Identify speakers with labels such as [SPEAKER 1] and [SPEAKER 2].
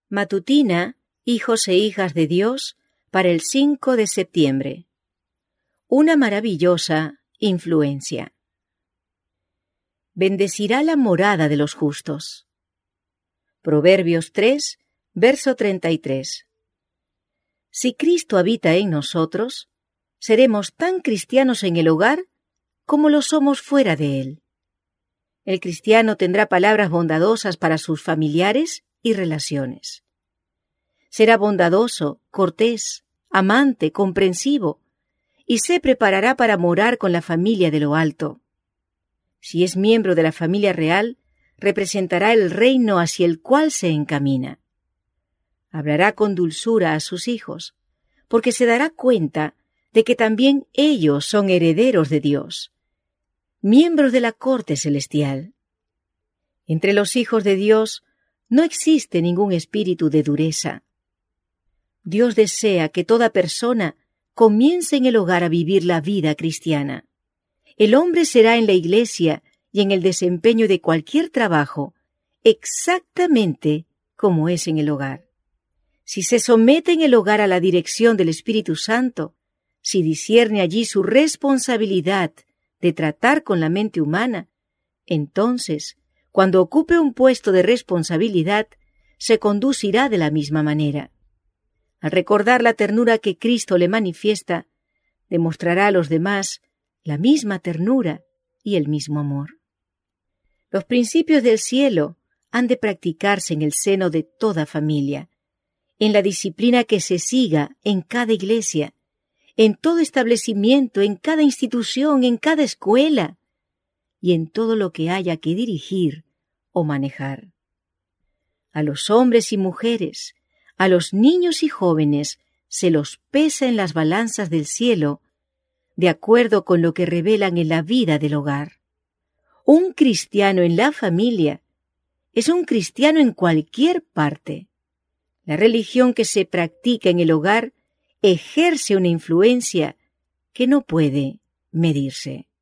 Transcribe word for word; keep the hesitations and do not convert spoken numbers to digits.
[SPEAKER 1] Matutina, hijos e hijas de Dios, para el cinco de septiembre. Una maravillosa influencia. Bendecirá la morada de los justos. Proverbios tres, verso treinta y tres. Si Cristo habita en nosotros, seremos tan cristianos en el hogar como lo somos fuera de él. El cristiano tendrá palabras bondadosas para sus familiares y relaciones. Será bondadoso, cortés, amante, comprensivo, y se preparará para morar con la familia de lo alto. Si es miembro de la familia real, representará el reino hacia el cual se encamina. Hablará con dulzura a sus hijos, porque se dará cuenta de que también ellos son herederos de Dios, miembros de la corte celestial. Entre los hijos de Dios no existe ningún espíritu de dureza. Dios desea que toda persona comience en el hogar a vivir la vida cristiana. El hombre será en la iglesia y en el desempeño de cualquier trabajo exactamente como es en el hogar. Si se somete en el hogar a la dirección del Espíritu Santo, si discierne allí su responsabilidad de tratar con la mente humana, entonces, cuando ocupe un puesto de responsabilidad, se conducirá de la misma manera. Al recordar la ternura que Cristo le manifiesta, demostrará a los demás la misma ternura y el mismo amor. Los principios del cielo han de practicarse en el seno de toda familia, en la disciplina que se siga en cada iglesia, en todo establecimiento, en cada institución, en cada escuela y en todo lo que haya que dirigir o manejar. A los hombres y mujeres, a los niños y jóvenes se los pesa en las balanzas del cielo, de acuerdo con lo que revelan en la vida del hogar. Un cristiano en la familia es un cristiano en cualquier parte. La religión que se practica en el hogar ejerce una influencia que no puede medirse.